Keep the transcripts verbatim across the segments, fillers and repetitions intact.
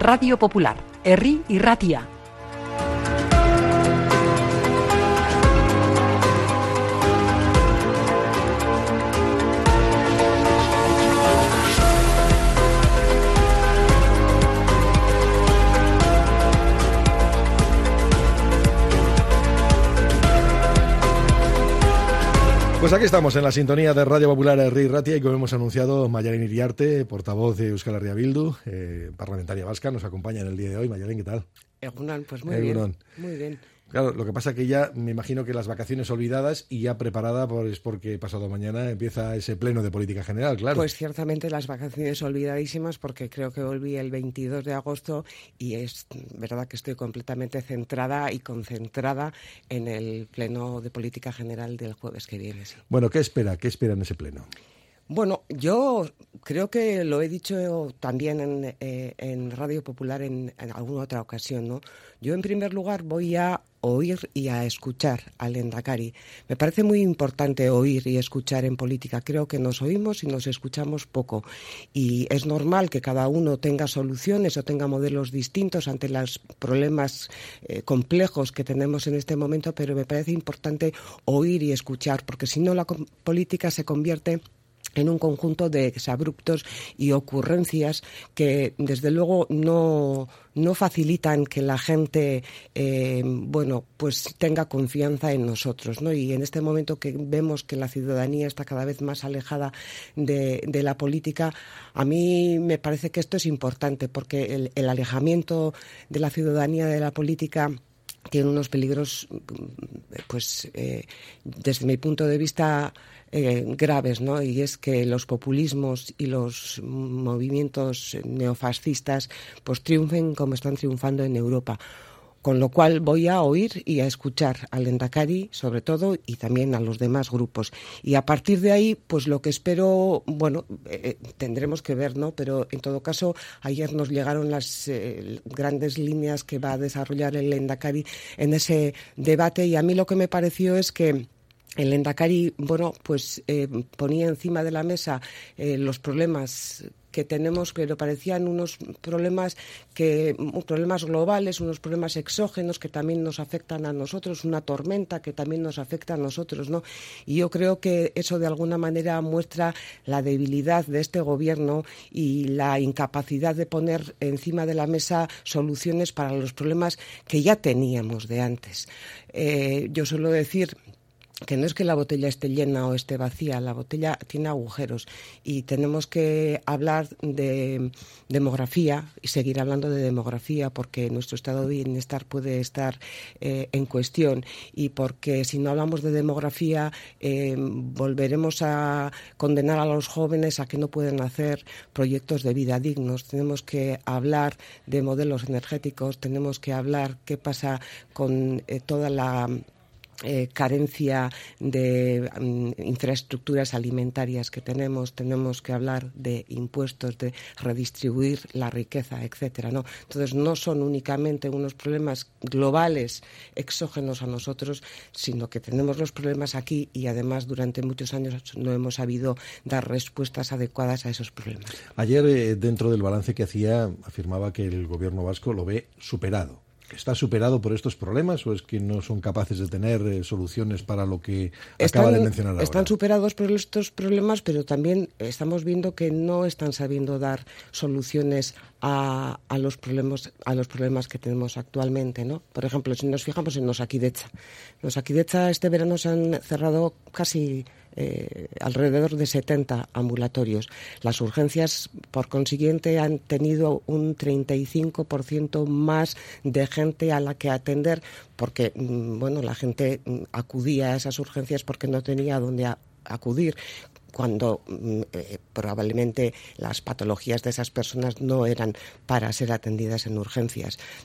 Radio Popular, Herri Irratia. Pues aquí estamos en la sintonía de Radio Popular Herri Irratia y como hemos anunciado, Mayalen Iriarte, portavoz de Euskal Herria Bildu, eh, parlamentaria vasca, nos acompaña en el día de hoy. Mayalen, ¿qué tal? Egunon, pues muy Egunon. bien, muy bien. Claro, lo que pasa que ya me imagino que las vacaciones olvidadas y ya preparada pues porque pasado mañana empieza ese pleno de política general, claro. Pues ciertamente las vacaciones olvidadísimas porque creo que volví el veintidós de agosto y es verdad que estoy completamente centrada y concentrada en el pleno de política general del jueves que viene. Sí. Bueno, ¿qué espera? ¿Qué espera en ese pleno? Bueno, yo creo que lo he dicho también en, eh, en Radio Popular en, en alguna otra ocasión, ¿no? Yo, en primer lugar, voy a oír y a escuchar al Lehendakari. Me parece muy importante oír y escuchar en política. Creo que nos oímos y nos escuchamos poco. Y es normal que cada uno tenga soluciones o tenga modelos distintos ante los problemas eh, complejos que tenemos en este momento, pero me parece importante oír y escuchar, porque si no la política se convierte en un conjunto de exabruptos y ocurrencias que, desde luego, no, no facilitan que la gente, eh, bueno, pues tenga confianza en nosotros, ¿no? Y en este momento que vemos que la ciudadanía está cada vez más alejada de, de la política, a mí me parece que esto es importante, porque el, el alejamiento de la ciudadanía de la política tiene unos peligros, pues, eh, desde mi punto de vista, Eh, graves, ¿no? Y es que los populismos y los movimientos neofascistas pues triunfen como están triunfando en Europa. Con lo cual voy a oír y a escuchar al Lehendakari, sobre todo, y también a los demás grupos. Y a partir de ahí, pues lo que espero, bueno, eh, tendremos que ver, ¿no? Pero en todo caso, ayer nos llegaron las eh, grandes líneas que va a desarrollar el Lehendakari en ese debate, y a mí lo que me pareció es que el Lehendakari, bueno, pues eh, ponía encima de la mesa eh, los problemas que tenemos, pero parecían unos problemas que problemas globales, unos problemas exógenos que también nos afectan a nosotros, una tormenta que también nos afecta a nosotros, ¿no? Y yo creo que eso de alguna manera muestra la debilidad de este gobierno y la incapacidad de poner encima de la mesa soluciones para los problemas que ya teníamos de antes. Eh, yo suelo decir que no es que la botella esté llena o esté vacía, la botella tiene agujeros y tenemos que hablar de demografía y seguir hablando de demografía, porque nuestro estado de bienestar puede estar eh, en cuestión, y porque si no hablamos de demografía eh, volveremos a condenar a los jóvenes a que no pueden hacer proyectos de vida dignos. Tenemos que hablar de modelos energéticos, tenemos que hablar qué pasa con eh, toda la Eh, carencia de um, infraestructuras alimentarias que tenemos. Tenemos que hablar de impuestos, de redistribuir la riqueza, etcétera, ¿no? Entonces, no son únicamente unos problemas globales exógenos a nosotros, sino que tenemos los problemas aquí y además durante muchos años no hemos sabido dar respuestas adecuadas a esos problemas. Ayer, eh, dentro del balance que hacía, afirmaba que el gobierno vasco lo ve superado. ¿Está superado por estos problemas o es que no son capaces de tener eh, soluciones para lo que están, acaba de mencionar ahora? Están superados por estos problemas, pero también estamos viendo que no están sabiendo dar soluciones a, a los problemas a los problemas que tenemos actualmente, ¿no? Por ejemplo, si nos fijamos en Osakidetza. En Osakidetza este verano se han cerrado casi Eh, alrededor de setenta ambulatorios. Las urgencias, por consiguiente, han tenido un treinta y cinco por ciento más de gente a la que atender, porque, bueno, la gente acudía a esas urgencias porque no tenía dónde a, acudir, cuando eh, probablemente las patologías de esas personas no eran para ser atendidas en urgencias.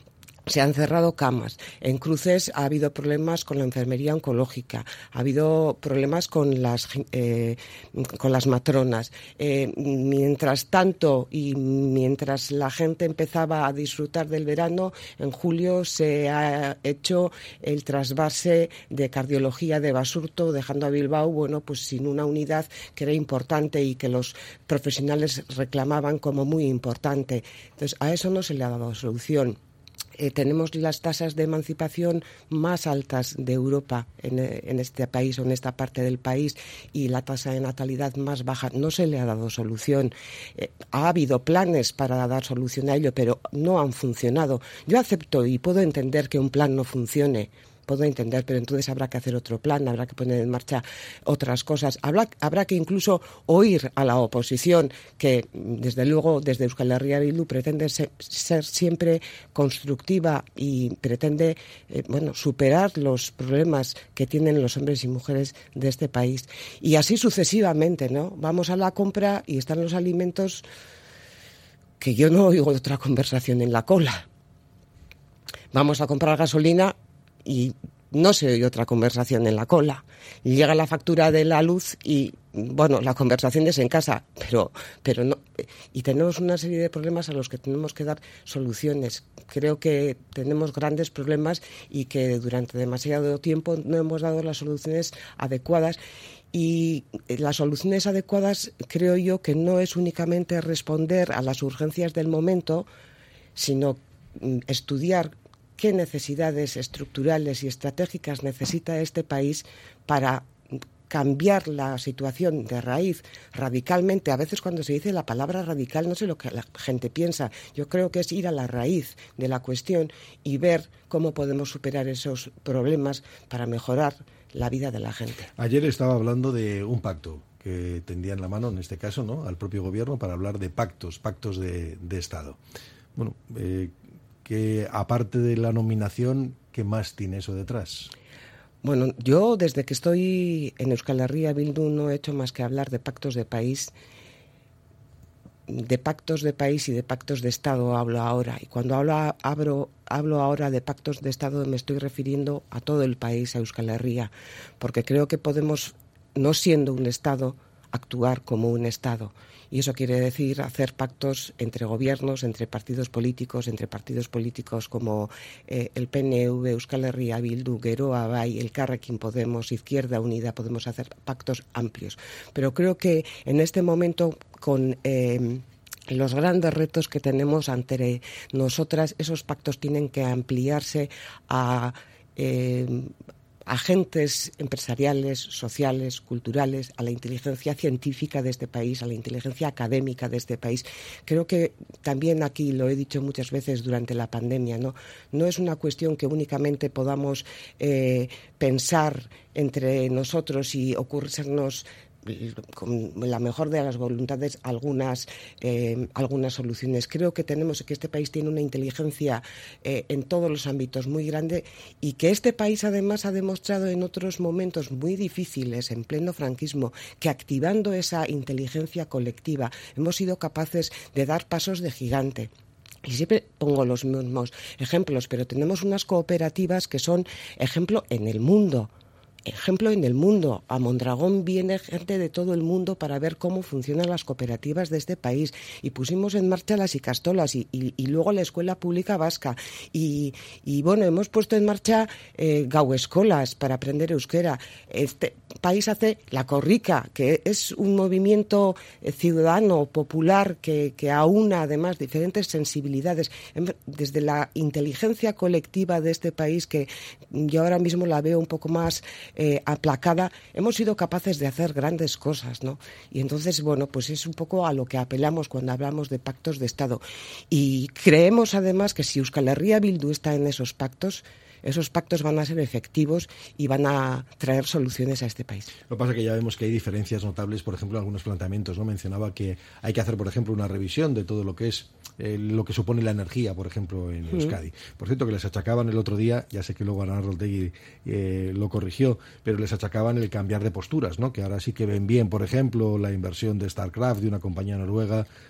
Se han cerrado camas. En Cruces ha habido problemas con la enfermería oncológica. Ha habido problemas con las eh, con las matronas. Eh, mientras tanto y mientras la gente empezaba a disfrutar del verano, en julio se ha hecho el trasvase de cardiología de Basurto, dejando a Bilbao, bueno, pues sin una unidad que era importante y que los profesionales reclamaban como muy importante. Entonces, a eso no se le ha dado solución. Eh, tenemos las tasas de emancipación más altas de Europa en, en este país o en esta parte del país y la tasa de natalidad más baja. No se le ha dado solución. Eh, ha habido planes para dar solución a ello, pero no han funcionado. Yo acepto y puedo entender que un plan no funcione. Puedo entender, pero entonces habrá que hacer otro plan, habrá que poner en marcha otras cosas. Habrá, habrá que incluso oír a la oposición, que desde luego desde Euskal Herria Bildu pretende ser, ser siempre constructiva y pretende eh, bueno, superar los problemas que tienen los hombres y mujeres de este país. Y así sucesivamente, ¿no? Vamos a la compra y están los alimentos que yo no oigo otra conversación en la cola. Vamos a comprar gasolina y no se oye otra conversación en la cola. Y llega la factura de la luz y, bueno, la conversación es en casa, pero, pero no. Y tenemos una serie de problemas a los que tenemos que dar soluciones. Creo que tenemos grandes problemas y que durante demasiado tiempo no hemos dado las soluciones adecuadas. Y las soluciones adecuadas creo yo que no es únicamente responder a las urgencias del momento, sino estudiar qué necesidades estructurales y estratégicas necesita este país para cambiar la situación de raíz radicalmente. A veces cuando se dice la palabra radical no sé lo que la gente piensa. Yo creo que es ir a la raíz de la cuestión y ver cómo podemos superar esos problemas para mejorar la vida de la gente. Ayer estaba hablando de un pacto que tendían la mano, en este caso, ¿no?, al propio gobierno para hablar de pactos, pactos de, de Estado. Bueno, eh, que aparte de la nominación, ¿qué más tiene eso detrás? Bueno, yo desde que estoy en Euskal Herria Bildu no he hecho más que hablar de pactos de país, de pactos de país y de pactos de Estado hablo ahora. Y cuando hablo, hablo, hablo ahora de pactos de Estado me estoy refiriendo a todo el país, a Euskal Herria, porque creo que podemos, no siendo un Estado, actuar como un Estado. Y eso quiere decir hacer pactos entre gobiernos, entre partidos políticos, entre partidos políticos como eh, el P N V, Euskal Herria Bildu, Geroa Bai, Elkarrekin Podemos, Izquierda Unida, podemos hacer pactos amplios. Pero creo que en este momento, con eh, los grandes retos que tenemos ante nosotras, esos pactos tienen que ampliarse a Eh, agentes empresariales, sociales, culturales, a la inteligencia científica de este país, a la inteligencia académica de este país. Creo que también aquí, lo he dicho muchas veces durante la pandemia, no, no es una cuestión que únicamente podamos eh, pensar entre nosotros y ocurrirnos con la mejor de las voluntades algunas eh, algunas soluciones. Creo que tenemos que este país tiene una inteligencia eh, en todos los ámbitos muy grande y que este país además ha demostrado en otros momentos muy difíciles, en pleno franquismo, que activando esa inteligencia colectiva hemos sido capaces de dar pasos de gigante. Y siempre pongo los mismos ejemplos, pero tenemos unas cooperativas que son ejemplo en el mundo. Ejemplo en el mundo. A Mondragón viene gente de todo el mundo para ver cómo funcionan las cooperativas de este país y pusimos en marcha las Icastolas y, y, y luego la Escuela Pública Vasca y, y bueno, hemos puesto en marcha eh, Gauescolas para aprender euskera. Este país hace la Corrica, que es un movimiento ciudadano, popular, que, que aúna además diferentes sensibilidades. Desde la inteligencia colectiva de este país, que yo ahora mismo la veo un poco más Eh, aplacada, hemos sido capaces de hacer grandes cosas, ¿no? Y entonces, bueno, pues es un poco a lo que apelamos cuando hablamos de pactos de Estado. Y creemos además que si Euskal Herria Bildu está en esos pactos, esos pactos van a ser efectivos y van a traer soluciones a este país. Lo que pasa es que ya vemos que hay diferencias notables, por ejemplo, en algunos planteamientos, ¿no? Mencionaba que hay que hacer, por ejemplo, una revisión de todo lo que es eh, lo que supone la energía, por ejemplo, en Euskadi. Mm. Por cierto, que les achacaban el otro día, ya sé que luego Ana Roltegui eh, lo corrigió, pero les achacaban el cambiar de posturas, ¿no? Que ahora sí que ven bien, por ejemplo, la inversión de StarCraft, de una compañía noruega.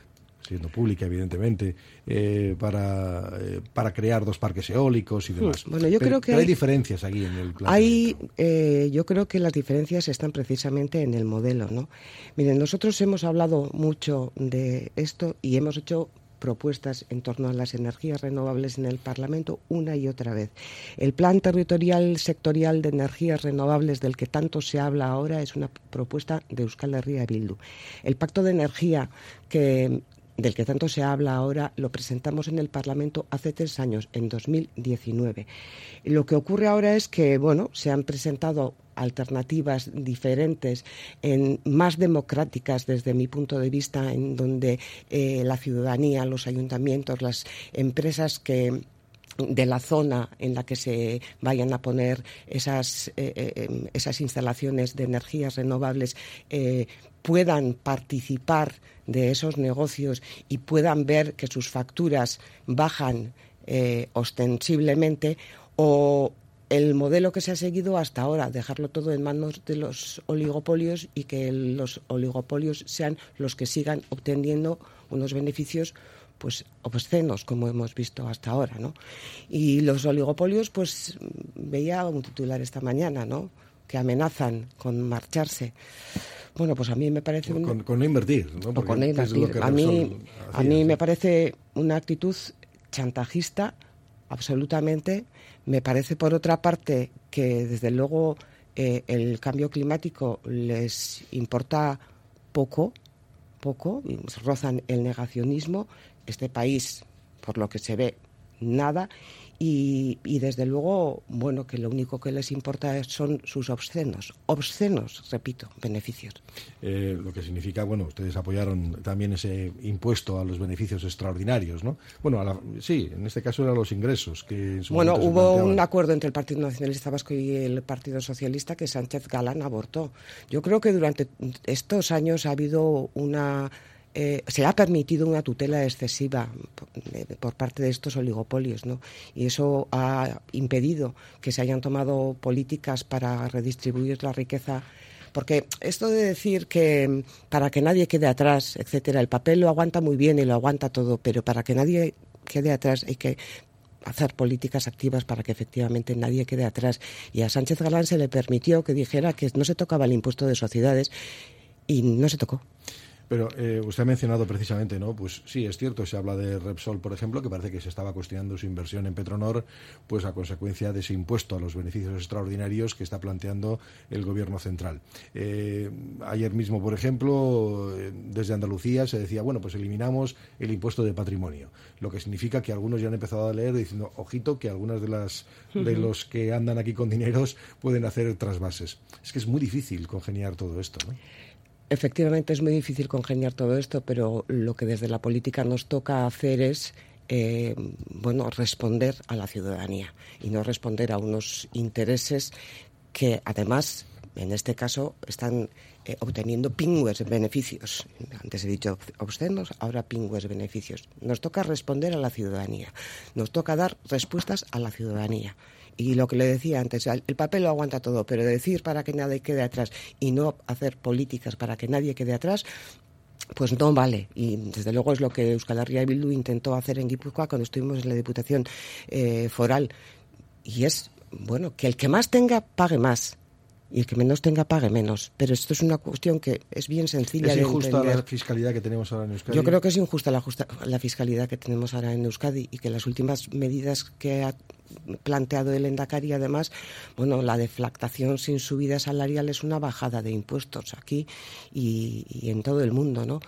siendo pública, evidentemente, eh, para, eh, para crear dos parques eólicos y demás. Bueno, yo pero, creo que pero hay, hay diferencias aquí en el plan. Hay, eh, yo creo que las diferencias están precisamente en el modelo, ¿no? Miren, nosotros hemos hablado mucho de esto y hemos hecho propuestas en torno a las energías renovables en el Parlamento una y otra vez. El Plan Territorial Sectorial de Energías Renovables del que tanto se habla ahora es una propuesta de Euskal Herria Bildu. El Pacto de Energía que del que tanto se habla ahora, lo presentamos en el Parlamento hace tres años, en dos mil diecinueve. Lo que ocurre ahora es que, bueno, se han presentado alternativas diferentes, en, más democráticas desde mi punto de vista, en donde eh, la ciudadanía, los ayuntamientos, las empresas que de la zona en la que se vayan a poner esas, eh, eh, esas instalaciones de energías renovables eh, puedan participar de esos negocios y puedan ver que sus facturas bajan eh, ostensiblemente, o el modelo que se ha seguido hasta ahora, dejarlo todo en manos de los oligopolios y que los oligopolios sean los que sigan obteniendo unos beneficios pues obscenos, como hemos visto hasta ahora, ¿no? Y los oligopolios, pues veía un titular esta mañana, ¿no?, que amenazan con marcharse. Bueno, pues a mí me parece... Con, un... con, con no invertir, ¿no? O con no invertir. A mí, a mí me parece una actitud chantajista, absolutamente. Me parece, por otra parte, que desde luego eh, el cambio climático les importa poco, poco, rozan el negacionismo. Este país, por lo que se ve, nada. Y, y desde luego, bueno, que lo único que les importa son sus obscenos, obscenos, repito, beneficios. Eh, lo que significa, bueno, ustedes apoyaron también ese impuesto a los beneficios extraordinarios, ¿no? Bueno, a la, sí, en este caso eran los ingresos que en su Bueno, momento hubo se planteaban. Un acuerdo entre el Partido Nacionalista Vasco y el Partido Socialista que Sánchez Galán abortó. Yo creo que durante estos años ha habido una... Eh, se ha permitido una tutela excesiva por, eh, por parte de estos oligopolios, ¿no? Y eso ha impedido que se hayan tomado políticas para redistribuir la riqueza. Porque esto de decir que para que nadie quede atrás, etcétera, el papel lo aguanta muy bien y lo aguanta todo, pero para que nadie quede atrás hay que hacer políticas activas para que efectivamente nadie quede atrás. Y a Sánchez Galán se le permitió que dijera que no se tocaba el impuesto de sociedades y no se tocó. Pero eh, usted ha mencionado precisamente, ¿no? Pues sí, es cierto, se habla de Repsol, por ejemplo, que parece que se estaba cuestionando su inversión en Petronor, pues a consecuencia de ese impuesto a los beneficios extraordinarios que está planteando el Gobierno central. Eh, ayer mismo, por ejemplo, eh, desde Andalucía se decía, bueno, pues eliminamos el impuesto de patrimonio, lo que significa que algunos ya han empezado a leer diciendo, ojito, que algunas de las uh-huh. de los que andan aquí con dineros pueden hacer trasvases. Es que es muy difícil congeniar todo esto, ¿no? Efectivamente es muy difícil congeniar todo esto, pero lo que desde la política nos toca hacer es eh, bueno, responder a la ciudadanía y no responder a unos intereses que además, en este caso, están eh, obteniendo pingües beneficios. Antes he dicho obscenos, ahora pingües beneficios. Nos toca responder a la ciudadanía, nos toca dar respuestas a la ciudadanía. Y lo que le decía antes, el papel lo aguanta todo, pero decir para que nadie quede atrás y no hacer políticas para que nadie quede atrás, pues no vale. Y desde luego es lo que Euskal Herria Bildu intentó hacer en Guipúzcoa cuando estuvimos en la Diputación eh, Foral. Y es, bueno, que el que más tenga pague más y el que menos tenga pague menos. Pero esto es una cuestión que es bien sencilla de entender. ¿Es injusta la fiscalidad que tenemos ahora en Euskadi? Yo creo que es injusta la, justa, la fiscalidad que tenemos ahora en Euskadi y que las últimas medidas que ha planteado el Endacari, además, bueno, la deflactación sin subida salarial es una bajada de impuestos aquí y, y en todo el mundo, ¿no?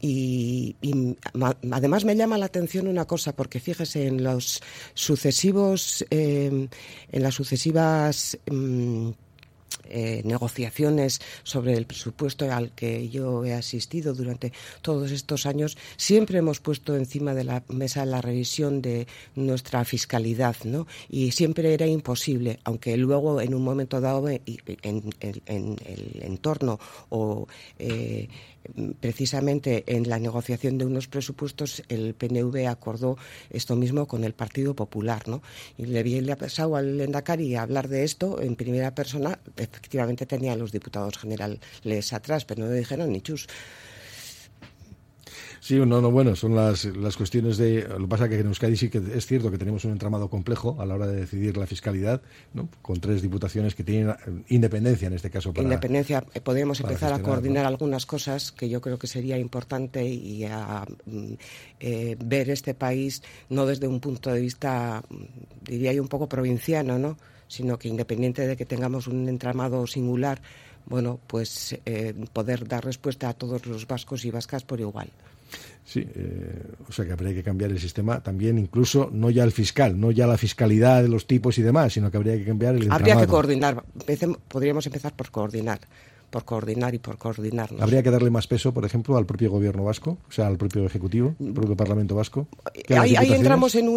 Y, y ma, además me llama la atención una cosa, porque fíjese, en los sucesivos, eh, en las sucesivas eh, Eh, negociaciones sobre el presupuesto al que yo he asistido durante todos estos años, siempre hemos puesto encima de la mesa la revisión de nuestra fiscalidad, ¿no? Y siempre era imposible, aunque luego en un momento dado en, en, en, en el entorno o eh, precisamente en la negociación de unos presupuestos el P N V acordó esto mismo con el Partido Popular, ¿no? Y le había pasado al Lehendakari a hablar de esto en primera persona. Efectivamente tenía a los diputados generales atrás, pero no le dijeron ni chus. Sí, no, no, bueno, son las, las cuestiones de... Lo que pasa es que en Euskadi sí que es cierto que tenemos un entramado complejo a la hora de decidir la fiscalidad, ¿no? Con tres diputaciones que tienen independencia en este caso para... Independencia, eh, podríamos empezar a coordinar, ¿no?, algunas cosas que yo creo que sería importante y a eh, ver este país no desde un punto de vista, diría yo, un poco provinciano, ¿no?, sino que independiente de que tengamos un entramado singular, bueno, pues eh, poder dar respuesta a todos los vascos y vascas por igual. Sí, eh, o sea que habría que cambiar el sistema también, incluso no ya el fiscal, no ya la fiscalidad de los tipos y demás, sino que habría que cambiar el entramado. Habría que coordinar, podríamos empezar por coordinar. por coordinar y por coordinarnos. ¿Habría que darle más peso, por ejemplo, al propio gobierno vasco, o sea, al propio Ejecutivo, al propio Parlamento vasco? Ahí, ahí entramos en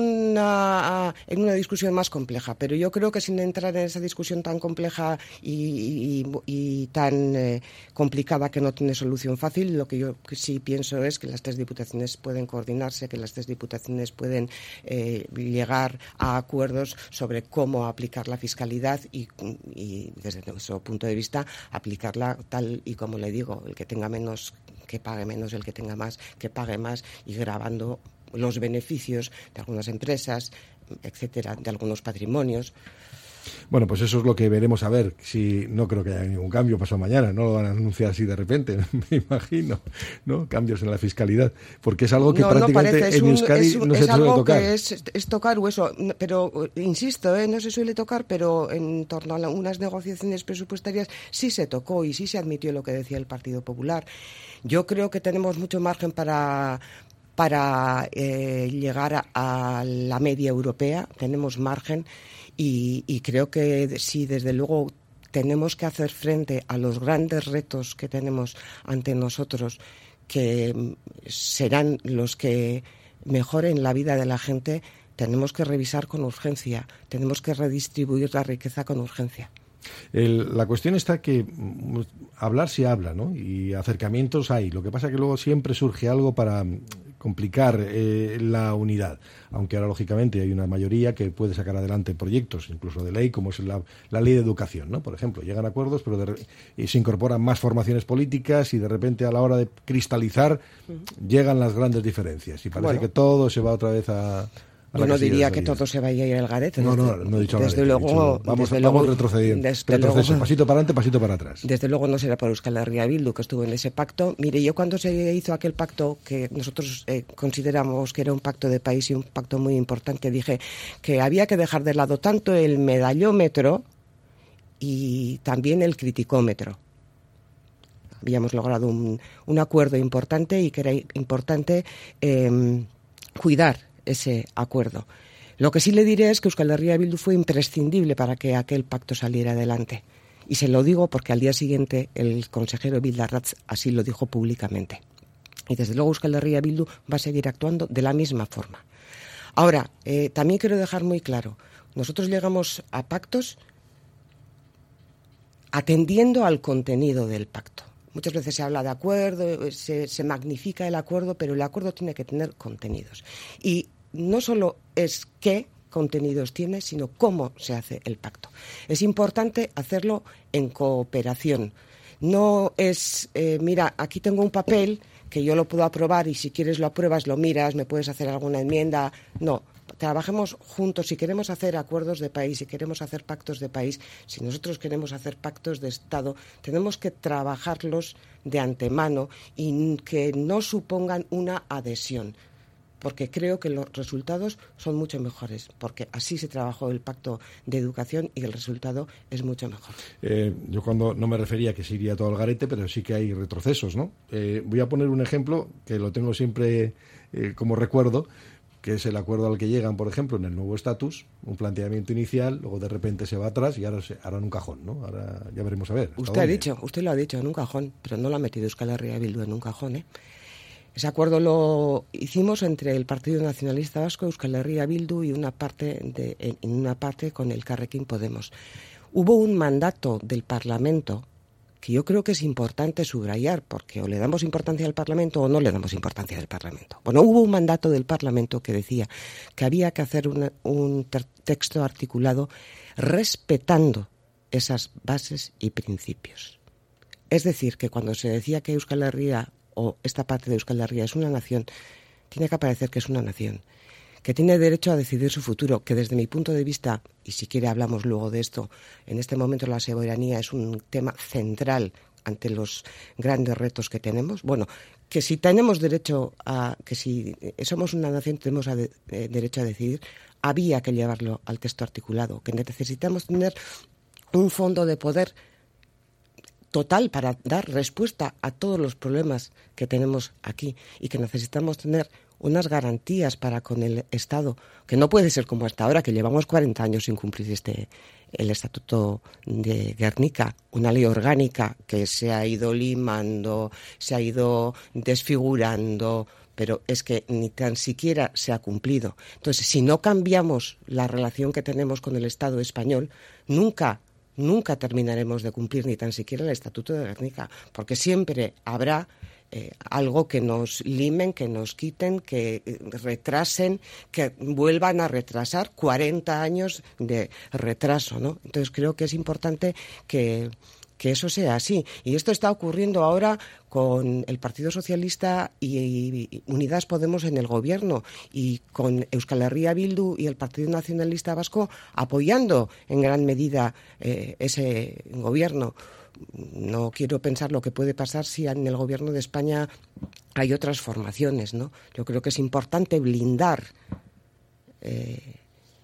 una, en una discusión más compleja, pero yo creo que sin entrar en esa discusión tan compleja y, y, y tan eh, complicada que no tiene solución fácil, lo que yo sí pienso es que las tres diputaciones pueden coordinarse, que las tres diputaciones pueden eh, llegar a acuerdos sobre cómo aplicar la fiscalidad y, y desde nuestro punto de vista, aplicarla tal y como le digo, el que tenga menos que pague menos, el que tenga más que pague más, y grabando los beneficios de algunas empresas, etcétera, de algunos patrimonios. Bueno, pues eso es lo que veremos a ver. Si no creo que haya ningún cambio pasado mañana, no lo van a anunciar así de repente, me imagino, ¿no? Cambios en la fiscalidad, porque es algo que no, prácticamente no en un, Euskadi es un, no es se suele algo tocar. Que es, es tocar hueso, pero insisto, ¿eh? no se suele tocar, pero en torno a la, unas negociaciones presupuestarias sí se tocó y sí se admitió lo que decía el Partido Popular. Yo creo que tenemos mucho margen para para eh, llegar a, a la media europea, tenemos margen. Y, y creo que sí, desde luego, tenemos que hacer frente a los grandes retos que tenemos ante nosotros, que serán los que mejoren la vida de la gente. Tenemos que revisar con urgencia, tenemos que redistribuir la riqueza con urgencia. El, la cuestión está que mm, hablar se habla, ¿no? Y acercamientos hay. Lo que pasa es que luego siempre surge algo para complicar eh, la unidad, aunque ahora lógicamente hay una mayoría que puede sacar adelante proyectos, incluso de ley, como es la, la ley de educación, ¿no? Por ejemplo, llegan a acuerdos, pero de, y se incorporan más formaciones políticas y de repente a la hora de cristalizar uh-huh. llegan las grandes diferencias y parece bueno. que todo se va otra vez a... Yo no diría que todo se vaya a ir al garete. No, no, no he dicho desde garete, luego, he dicho, vamos, desde vamos luego, retrocediendo. Desde retroceso, luego, pasito para adelante, pasito para atrás. Desde luego no será por Euskal Herria Bildu, que estuvo en ese pacto. Mire, yo cuando se hizo aquel pacto, que nosotros eh, consideramos que era un pacto de país y un pacto muy importante, dije que había que dejar de lado tanto el medallómetro y también el criticómetro. Habíamos logrado un, un acuerdo importante y que era importante eh, cuidar ese acuerdo. Lo que sí le diré es que Euskal Herria Bildu fue imprescindible para que aquel pacto saliera adelante. Y se lo digo porque al día siguiente el consejero Bildarratz así lo dijo públicamente. Y desde luego Euskal Herria Bildu va a seguir actuando de la misma forma. Ahora, eh, también quiero dejar muy claro, nosotros llegamos a pactos atendiendo al contenido del pacto. Muchas veces se habla de acuerdo, se, se magnifica el acuerdo, pero el acuerdo tiene que tener contenidos. Y no solo es qué contenidos tiene, sino cómo se hace el pacto. Es importante hacerlo en cooperación. No es, eh, mira, aquí tengo un papel que yo lo puedo aprobar y si quieres lo apruebas, lo miras, me puedes hacer alguna enmienda. No, trabajemos juntos. Si queremos hacer acuerdos de país, si queremos hacer pactos de país, si nosotros queremos hacer pactos de Estado, tenemos que trabajarlos de antemano y que no supongan una adhesión. Porque creo que los resultados son mucho mejores, porque así se trabajó el pacto de educación y el resultado es mucho mejor. Eh, yo cuando no me refería a que se iría todo al garete, pero sí que hay retrocesos, ¿no? Eh, voy a poner un ejemplo que lo tengo siempre eh, como recuerdo, que es el acuerdo al que llegan, por ejemplo, en el nuevo estatus, un planteamiento inicial, luego de repente se va atrás y ahora, se, ahora en un cajón, ¿no? Ahora ya veremos a ver. Usted ha dicho, usted lo ha dicho, en un cajón, pero no lo ha metido Euskal Herria Bildu en un cajón, ¿eh? Ese acuerdo lo hicimos entre el Partido Nacionalista Vasco, Euskal Herria Bildu y una parte de, en una parte con el Elkarrekin Podemos. Hubo un mandato del Parlamento que yo creo que es importante subrayar, porque o le damos importancia al Parlamento o no le damos importancia al Parlamento. Bueno, hubo un mandato del Parlamento que decía que había que hacer una, un ter- texto articulado respetando esas bases y principios. Es decir, que cuando se decía que Euskal Herria o esta parte de Euskal Herria es una nación, tiene que aparecer que es una nación, que tiene derecho a decidir su futuro, que desde mi punto de vista, y si quiere hablamos luego de esto, en este momento la soberanía es un tema central ante los grandes retos que tenemos. Bueno, que si tenemos derecho a, que si somos una nación tenemos a de, eh, derecho a decidir, había que llevarlo al texto articulado, que necesitamos tener un fondo de poder total para dar respuesta a todos los problemas que tenemos aquí y que necesitamos tener unas garantías para con el Estado, que no puede ser como hasta ahora, que llevamos cuarenta años sin cumplir este el Estatuto de Gernika, una ley orgánica que se ha ido limando, se ha ido desfigurando, pero es que ni tan siquiera se ha cumplido. Entonces, si no cambiamos la relación que tenemos con el Estado español, nunca, nunca terminaremos de cumplir ni tan siquiera el Estatuto de Gernika, porque siempre habrá Eh, algo que nos limen, que nos quiten, que eh, retrasen, que vuelvan a retrasar cuarenta años de retraso, ¿no? Entonces creo que es importante que, que eso sea así. Y esto está ocurriendo ahora con el Partido Socialista y, y Unidas Podemos en el gobierno y con Euskal Herria Bildu y el Partido Nacionalista Vasco apoyando en gran medida eh, ese gobierno. No quiero pensar lo que puede pasar si en el gobierno de España hay otras formaciones, ¿no? Yo creo que es importante blindar eh,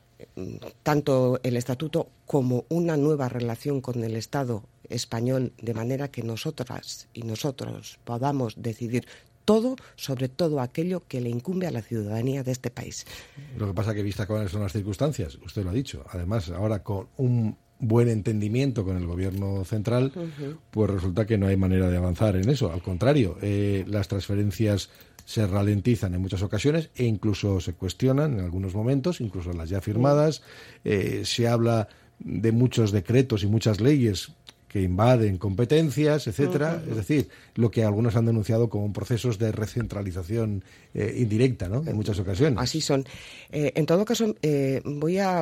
tanto el estatuto como una nueva relación con el Estado español, de manera que nosotras y nosotros podamos decidir todo sobre todo aquello que le incumbe a la ciudadanía de este país. Lo que pasa que vista cuáles son las circunstancias, usted lo ha dicho, además ahora con un buen entendimiento con el gobierno central, uh-huh. pues resulta que no hay manera de avanzar en eso. Al contrario, eh, las transferencias se ralentizan en muchas ocasiones e incluso se cuestionan en algunos momentos, incluso las ya firmadas. Eh, se habla de muchos decretos y muchas leyes que invaden competencias, etcétera. Uh-huh. Es decir, lo que algunos han denunciado como procesos de recentralización eh, indirecta, ¿no? En muchas ocasiones. Así son. Eh, en todo caso, eh, voy a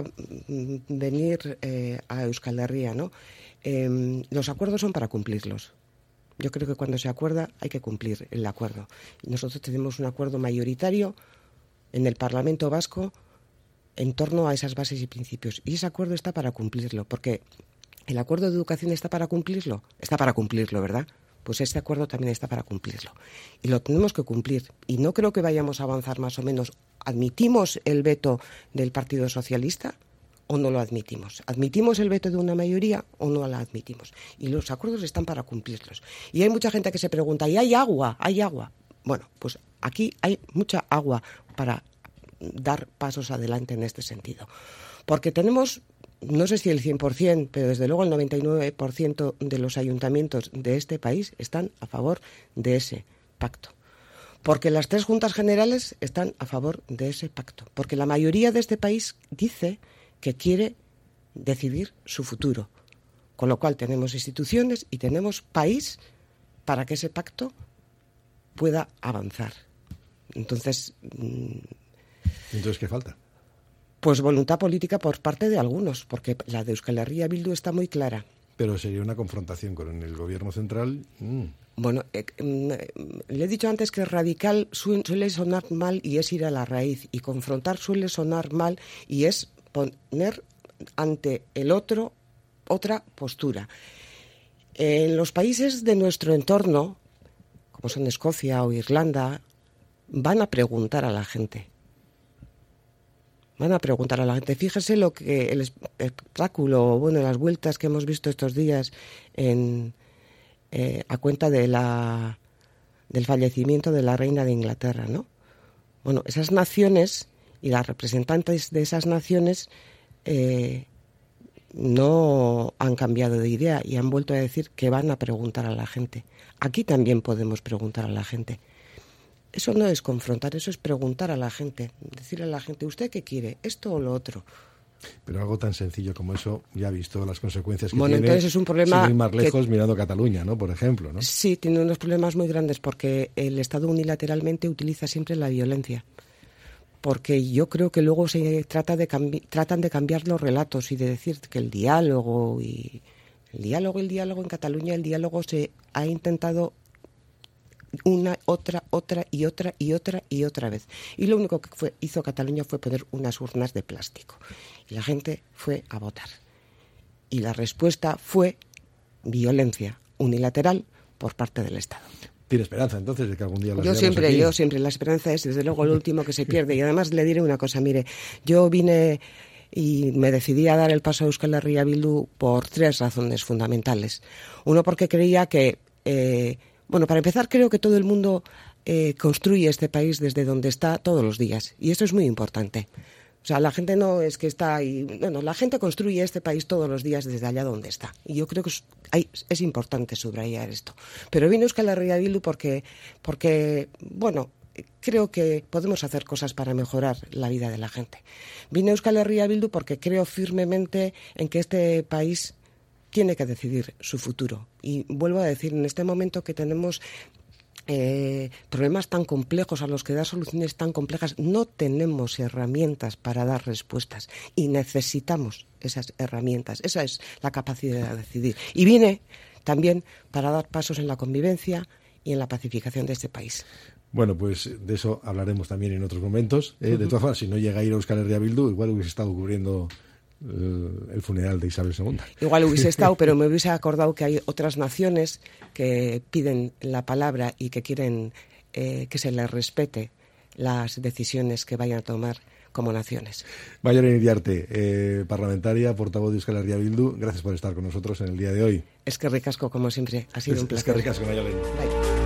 venir eh, a Euskal Herria, ¿no? Eh, los acuerdos son para cumplirlos. Yo creo que cuando se acuerda hay que cumplir el acuerdo. Nosotros tenemos un acuerdo mayoritario en el Parlamento Vasco en torno a esas bases y principios. Y ese acuerdo está para cumplirlo, porque ¿el acuerdo de educación está para cumplirlo? Está para cumplirlo, ¿verdad? Pues este acuerdo también está para cumplirlo. Y lo tenemos que cumplir. Y no creo que vayamos a avanzar más o menos. ¿Admitimos el veto del Partido Socialista o no lo admitimos? ¿Admitimos el veto de una mayoría o no la admitimos? Y los acuerdos están para cumplirlos. Y hay mucha gente que se pregunta, ¿y hay agua? ¿Hay agua? Bueno, pues aquí hay mucha agua para dar pasos adelante en este sentido. Porque tenemos, no sé si el cien por ciento, pero desde luego el noventa y nueve por ciento de los ayuntamientos de este país están a favor de ese pacto. Porque las tres juntas generales están a favor de ese pacto. Porque la mayoría de este país dice que quiere decidir su futuro. Con lo cual tenemos instituciones y tenemos país para que ese pacto pueda avanzar. Entonces... ¿Entonces qué falta? Pues voluntad política por parte de algunos, porque la de Euskal Herria Bildu está muy clara. Pero sería una confrontación con el gobierno central. Mm. Bueno, eh, eh, le he dicho antes que radical su- suele sonar mal y es ir a la raíz, y confrontar suele sonar mal y es poner ante el otro otra postura. En los países de nuestro entorno, como son Escocia o Irlanda, van a preguntar a la gente. Van a preguntar a la gente. Fíjese lo que el espectáculo, bueno, las vueltas que hemos visto estos días en, eh, a cuenta de la, del fallecimiento de la reina de Inglaterra, ¿no? Bueno, esas naciones y las representantes de esas naciones eh, no han cambiado de idea y han vuelto a decir que van a preguntar a la gente. Aquí también podemos preguntar a la gente. Eso no es confrontar, eso es preguntar a la gente, decirle a la gente, ¿usted qué quiere? ¿Esto o lo otro? Pero algo tan sencillo como eso, ya ha visto las consecuencias que bueno, tiene. Entonces es un problema sin ir más lejos que, mirando Cataluña, ¿no? Por ejemplo, ¿no? Sí, tiene unos problemas muy grandes porque el Estado unilateralmente utiliza siempre la violencia. Porque yo creo que luego se trata de cambi- tratan de cambiar los relatos y de decir que el diálogo y el diálogo, el diálogo en Cataluña, el diálogo se ha intentado una, otra, otra y otra y otra y otra vez. Y lo único que fue, hizo Cataluña fue poner unas urnas de plástico. Y la gente fue a votar. Y la respuesta fue violencia unilateral por parte del Estado. ¿Tiene esperanza entonces de que algún día las Yo veamos siempre, aquí? yo siempre, la esperanza es desde luego el último que se pierde. Y además le diré una cosa, mire, yo vine y me decidí a dar el paso a Euskal Herria Bildu por tres razones fundamentales. Uno, porque creía que, eh, bueno, para empezar, creo que todo el mundo eh, construye este país desde donde está todos los días. Y esto es muy importante. O sea, la gente no es que está ahí... Bueno, la gente construye este país todos los días desde allá donde está. Y yo creo que es, hay, es importante subrayar esto. Pero vine a Euskal Herria Bildu porque, porque, bueno, creo que podemos hacer cosas para mejorar la vida de la gente. Vine a Euskal Herria Bildu porque creo firmemente en que este país tiene que decidir su futuro. Y vuelvo a decir, en este momento que tenemos... Eh, problemas tan complejos a los que dar soluciones tan complejas, no tenemos herramientas para dar respuestas y necesitamos esas herramientas. Esa es la capacidad de decidir. Y vine también para dar pasos en la convivencia y en la pacificación de este país. Bueno, pues de eso hablaremos también en otros momentos. ¿eh? Uh-huh. De todas formas, si no llega a ir a Euskal Herria Bildu, igual hubiese estado cubriendo el funeral de Isabel segunda. Igual hubiese estado, pero me hubiese acordado que hay otras naciones que piden la palabra y que quieren eh, que se les respete las decisiones que vayan a tomar como naciones. Maialen Iriarte, eh, parlamentaria, portavoz de Euskal Herria Bildu, gracias por estar con nosotros en el día de hoy. Es que ricasco, como siempre, ha sido es, un placer. Es que ricasco, Maialen. Bye.